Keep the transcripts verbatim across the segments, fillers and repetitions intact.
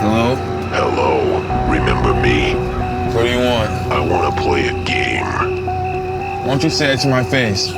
Hello? Hello, remember me? What do you want? I want to play a game. Why don't you say it to my face?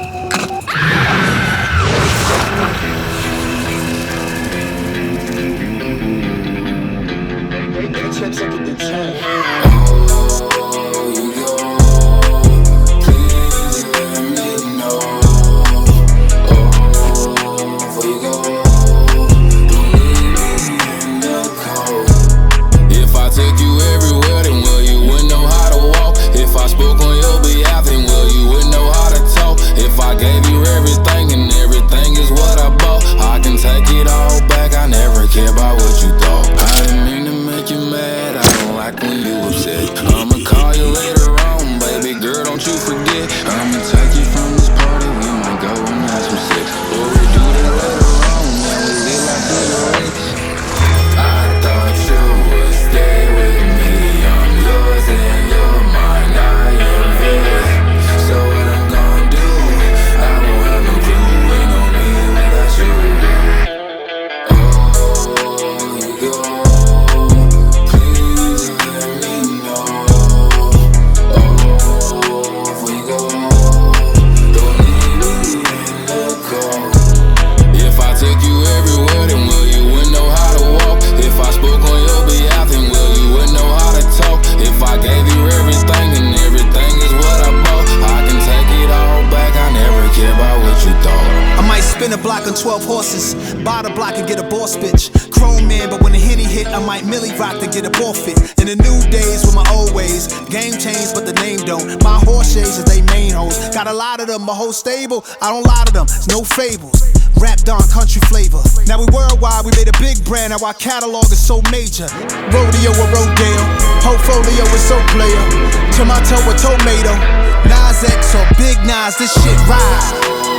I'ma call you later on, baby girl, don't you forget. I'ma take you from this party, we might go and have some sex. Or we do that later on, when we live like cigarettes. I thought you would stay with me, I'm yours and you're mine, I am yours. So what I'm gonna do, I won't have no clue, ain't no me without you. Oh, you go. Spin a block on twelve horses, buy the block and get a boss bitch. Chrome man, but when the Henny hit, I might Millie rock to get a ball fit. In the new days with my old ways, game changed but the name don't. My horse shades is they main hoes. Got a lot of them, my whole stable. I don't lie to them, it's no fables. Rap Don country flavor. Now we worldwide, we made a big brand. Now our catalog is so major. Rodeo or Rodale, portfolio is so player. Tomato or tomato, Nas X or Big Nas, this shit ride.